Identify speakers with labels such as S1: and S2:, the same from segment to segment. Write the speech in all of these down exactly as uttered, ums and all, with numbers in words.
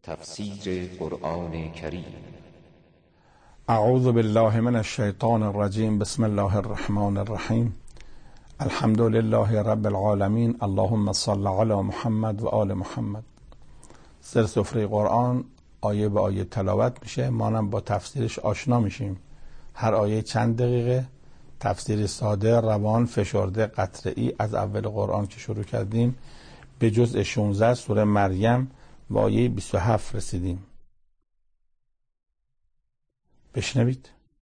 S1: تفسیر قرآن کریم.
S2: اعوذ بالله من الشیطان الرجیم. بسم الله الرحمن الرحیم. الحمد لله رب العالمین. اللهم صل علی محمد و آل محمد. سر سفره قرآن آیه به آیه تلاوت میشه، ما هم با تفسیرش آشنا میشیم. هر آیه چند دقیقه، تفسیر ساده، روان، فشرده، قطعی از اول قرآن که شروع کردیم به جزء شانزده سوره مریم و آیه بیست و هفت رسیدیم. بشنوید.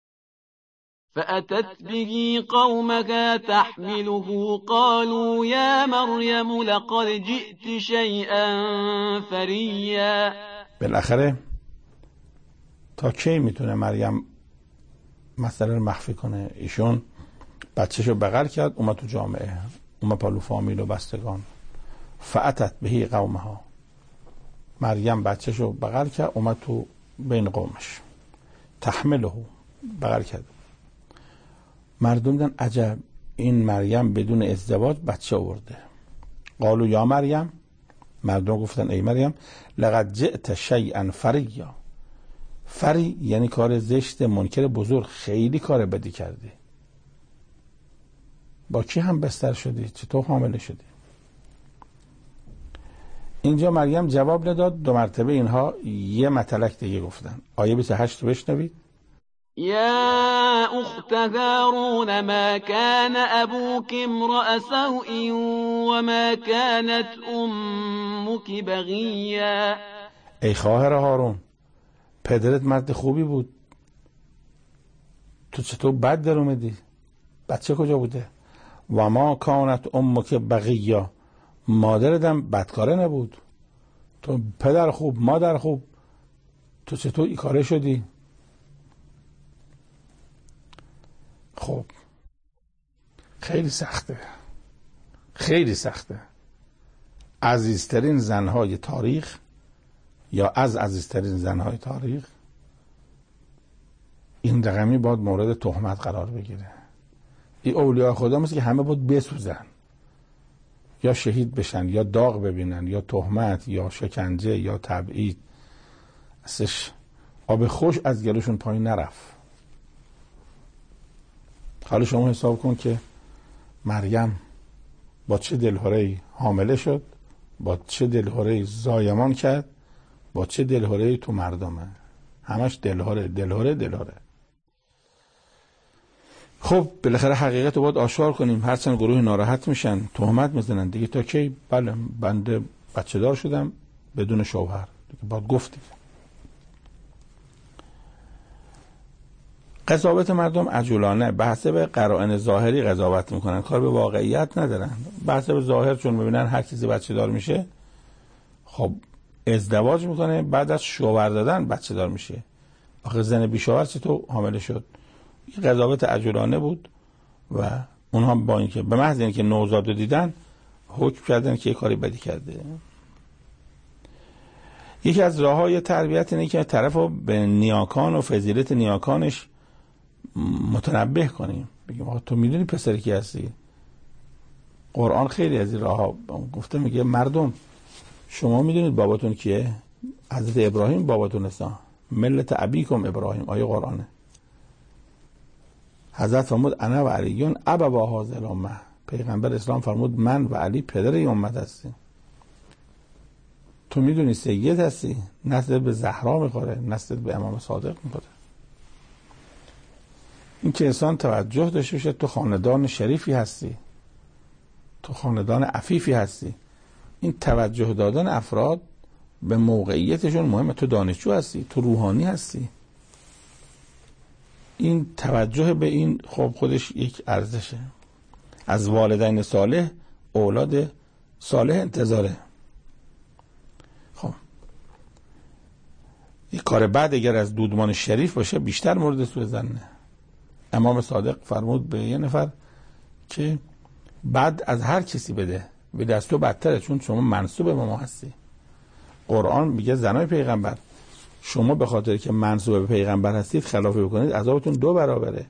S3: فأتت به قومها تحمله قالوا يا مريم لقد جئت شيئا فريا.
S2: بالاخره تا کی میتونه مریم مسئله رو مخفی کنه؟ ایشون بچه‌شو بغل کرد، اومد تو جامعه، اومد پالو فامیل و بستگان. فأتت به قومها، مریم بچه‌شو بغل کرد، اومد تو بین قومش. تحمله، بغل کرد. مردم دیدن عجب، این مریم بدون ازدواج بچه آورده. قالوا یا مریم، مردم گفتن ای مریم لقد جئت شیئا فریا. فری یعنی کار زشت، منکر بزرگ، خیلی کار بدی کردی. با کی هم بستر شدی؟ چطور حامله شدی؟ اینجا مریم جواب نداد. دو مرتبه اینها یه مطلق دیگه گفتن. آیه بیست و هشت رو بشنوید.
S3: يا أخت هارون ما كان أبوك امرأ سوء وما كانت أمك بغيا.
S2: ای خواهر هارون، پدرت مرد خوبی بود، تو چطور بد در اومدی؟ بچه کجا بوده؟ و ما کانت امک بغیا، مادرتم بدکاره نبود. تو پدر خوب، مادر خوب، تو چطور این کاره شدی؟ خب خیلی سخته، خیلی سخته. عزیزترین زنهای تاریخ یا از عزیزترین زنهای تاریخ این رقمی باید مورد تهمت قرار بگیره. این اولیاء خدا مثل که همه باید بسوزن، یا شهید بشن، یا داغ ببینن، یا تهمت، یا شکنجه، یا تبعید. اصلش آب خوش از گلوشون پایین نرفت. حالا شما حساب کن که مریم با چه دلهره‌ای حامله شد، با چه دلهره‌ای زایمان کرد، با چه دلهره‌ای تو مردمه. همش دلهره دلهره دلهره. خب بالاخره حقیقت رو باید آشکار کنیم. هرچند گروه ناراحت میشن، تهمت میزنن دیگه. تا کی؟ بله بنده بچه دار شدم بدون شوهر، دیگه باید گفتیم. قضاوت مردم عجولانه به حسب قرائن ظاهری قضاوت میکنن، کار به واقعیت ندارن. به حسب ظاهر چون میبینن هر کسی بچه دار میشه، خب ازدواج میکنه، بعد از شوهر دادن بچه دار میشه. آخه زن بی شوهر چطور حامله شد؟ این قضاوت عجولانه بود و اونها با اینکه به محض اینکه نوزاد رو دیدن حکم کردن که یه کاری بدی کرده. یکی از راه‌های تربیت اینه که طرف رو به نیاکان و فضیلت نیاکانش متنبه کنیم. بگیم آقا تو میدونی پسر کی هستی؟ قرآن خیلی از این راه‌ها گفته، میگه مردم شما میدونید باباتون کیه؟ حضرت ابراهیم باباتون است. ملت ابیکم ابراهیم، آیه قرآنه. حضرت فرمود انا و علیون ابوا هذه الامه، پیغمبر اسلام فرمود من و علی پدر این امت هستیم. تو میدونی سید هستی، نسل به زهرا میخوره، نسل به امام صادق میخوره. این که انسان توجه داشته باشه تو خاندان شریفی هستی، تو خاندان عفیفی هستی. این توجه دادن افراد به موقعیتشون مهمه. تو دانشجو هستی، تو روحانی هستی، این توجه به این خب خودش یک ارزشه. از والدین صالح اولاد صالح انتظاره. خب یک کار بعد اگر از دودمان شریف باشه بیشتر مورد سوء ظنه. امام صادق فرمود به یه نفر که بعد از هر کسی بده به دست تو بدتره، چون شما منسوب به ما هستی. قرآن میگه زنای پیغمبر شما به خاطر که منسوب به پیغمبر هستید خلافی بکنید عذابتون دو برابره.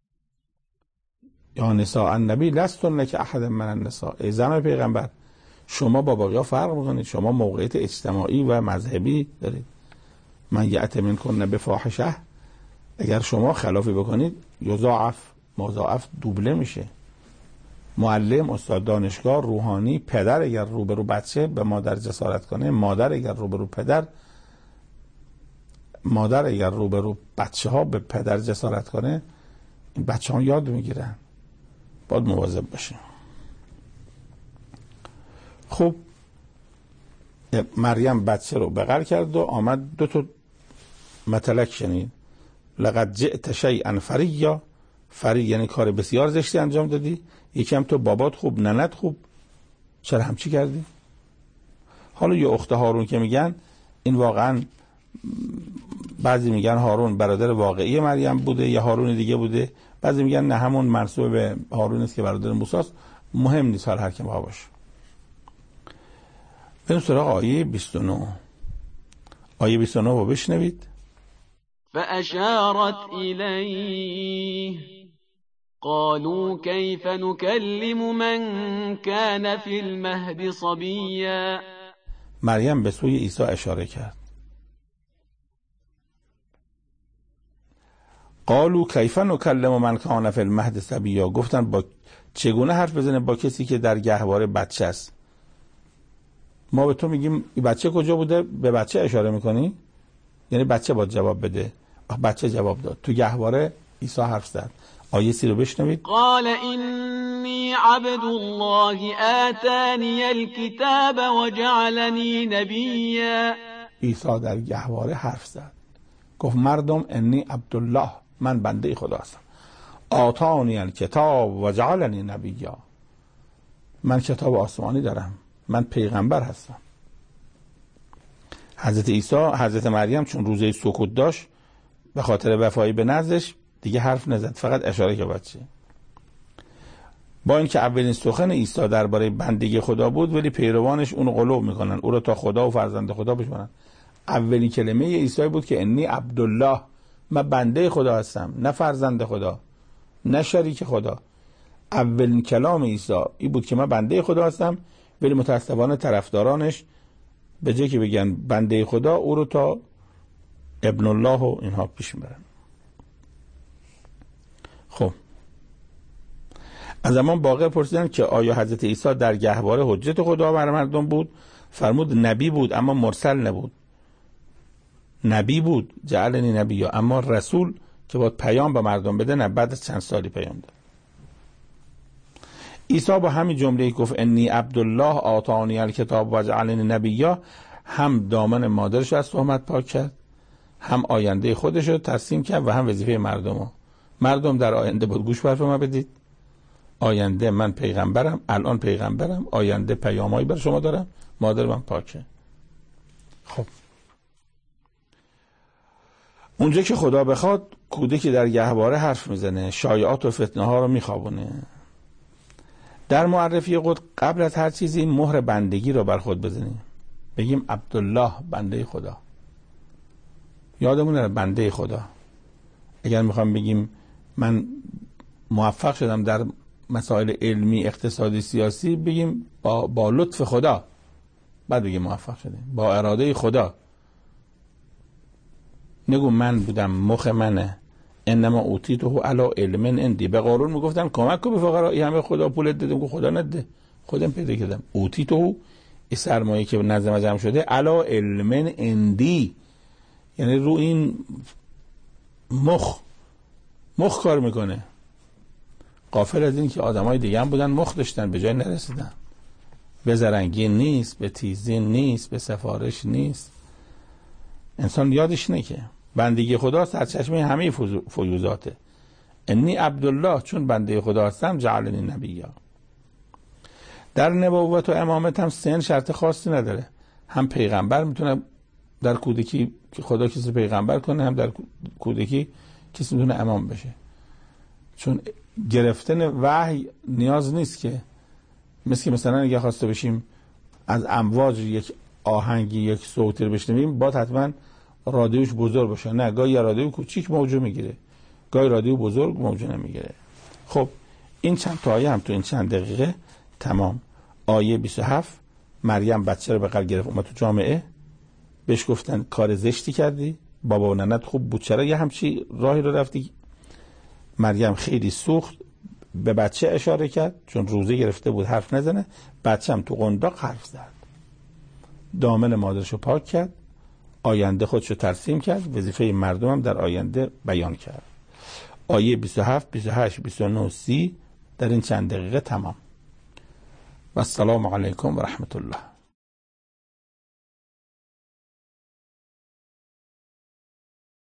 S2: یا نساء النبی لستن لک احد من النساء، ای زنای پیغمبر شما با باقی‌ها فرق میکنید، شما موقعیت اجتماعی و مذهبی دارید. من یأت منکن بفاحشه، اگر شما خلافی بکنید یضاعف مضاعف دوبله میشه. معلم، استاد دانشگاه، روحانی، پدر اگر روبرو بچه به مادر جسارت کنه، مادر اگر روبرو پدر مادر اگر روبرو بچه ها به پدر جسارت کنه، این بچه ها یاد میگیرن. باید مواظب باشیم. خب مریم بچه رو بغل کرد و آمد دو تا مطلق شنید. لقد جئت شیئا فریا، فری یعنی کار بسیار زشتی انجام دادی. یکی هم تو بابات خوب، ننت خوب، چرا همچی کردی؟ حالا یه اخت هارون که میگن این واقعا بعضی میگن هارون برادر واقعی مریم بوده یا هارون دیگه بوده، بعضی میگن نه همون منسوب به هارون است که برادر موسی است. مهم نیست، هر که ما باشه. بریم سراغ آیه بیست و نه. آیه بیست و نه رو بشنوید.
S3: فأشارت إليه قالوا كيف نكلم من كان في المهد صبيا.
S2: مریم به سوی عیسی اشاره کرد. قالوا کیف نکلم من کان فی المهد صبیا، گفتن با چگونه حرف بزنه با کسی که در گهواره بچه است. ما به تو میگیم این بچه کجا بوده، به بچه اشاره میکنی؟ یعنی بچه باید جواب بده. بچه جواب داد. تو گهواره عیسی حرف زد. آیه سی رو بشنوید.
S3: قال اینی عبد الله آتانی الکتاب وجعلنی نبیا.
S2: عیسی در گهواره حرف زد، گفت مردم انی عبدالله، من بنده خدا هستم. آتانی الکتاب وجعلنی نبیا، من کتاب آسمانی دارم، من پیغمبر هستم. حضرت عیسی حضرت مریم چون روزه سکوت داشت به خاطر وفایی به نزدش دیگه حرف نزد، فقط اشاره که بچه. با اینکه اولین سخن عیسی درباره بندگی خدا بود، ولی پیروانش اون قلوب میکنن، او رو تا خدا و فرزند خدا بشمارن. اولین کلمه عیسی بود که انی عبدالله، من بنده خدا هستم، نه فرزند خدا، نه شریک خدا. اولین کلام عیسی این بود که من بنده خدا هستم، ولی متاسفانه طرفدارانش به جای که بگن بنده خدا، او رو تا ابن الله و اینها پیش میبرن. خب از زمان باقر پرسیدن که آیا حضرت عیسی در گهواره حجت خدا بر مردم بود؟ فرمود نبی بود اما مرسل نبود. نبی بود، جعلنی نبی، اما رسول که باید پیام به مردم بده نه، بعد از چند سالی پیام داد. عیسی با همین جمله گفت انی عبدالله آتانی الکتاب و جعلنی نبی، هم دامن مادرش از تهمت پاک کرد، هم آینده خودش رو ترسیم کرد و هم وظیفه مردم رو. مردم در آینده بود گوش برف ما بدید. آینده من پیغمبرم، الان پیغمبرم، آینده پیامایی بر شما دارم، مادر من پاکه. خب اونجا که خدا بخواد کودکی در گهواره حرف میزنه، شایعات و فتنه ها رو میخوابونه. در معرفی خود قبل از هر چیزی مهر بندگی رو بر خود بزنیم، بگیم عبدالله، بنده خدا. یادمون نره بنده خدا. اگر میخوام بگیم من موفق شدم در مسائل علمی، اقتصادی، سیاسی، بگیم با, با لطف خدا، بعد بگیم موفق شدیم، با اراده خدا. نگو من بودم، مخ منه، انما اوتیته علی علم عندی. به قارون میگفتن کمک کن به فقرا، همه خدا پولت دادم، که خدا نده، خودم پیدا کردم. اوتیته، این سرمایه که نظم جمع شده، علی علم عندی، یعنی رو این مخ مخ کار میکنه. غافل از این که آدمای دیگه هم بودن مخ داشتن به جای نرسیدن. به زرنگی نیست، به تیزی نیست، به سفارش نیست. انسان یادش نه که بندگی خدا سرچشمه همه فیوزاته. انی عبدالله، چون بنده خدا هستم، جعلنی نبیا. در نبوت و امامت هم سن شرط خاصی نداره. هم پیغمبر میتونه در کودکی که خدا کسی پیغمبر کنه، هم در کودکی کسی میتونه امام بشه. چون گرفتن وحی نیاز نیست که مثل که مثلا اگه خواسته بشیم از امواج یک آهنگی، یک صوتی رو بشنویم، باید حتما رادیوش بزرگ باشه. نه، گاهی رادیو کوچیک موجو میگیره، گاهی رادیو بزرگ موجو نمیگیره. خب این چند تا آیه هم تو این چند دقیقه تمام. آیه بیست و هفت مریم بچه رو به قل گرفت اومد تو جامعه، بهش گفتن کار زشتی کردی، بابا و ننت خوب بود، چرا یه همچی راهی رو رفتی؟ مریم خیلی سوخت، به بچه اشاره کرد چون روزه گرفته بود حرف نزنه، بچه هم تو قنداق حرف زد، دامن مادرشو پاک کرد، آینده خودشو ترسیم کرد، وظیفه مردم هم در آینده بیان کرد. آیه بیست و هفت، بیست و هشت، بیست و نه، سی در این چند دقیقه تمام. و السلام علیکم و رحمت الله.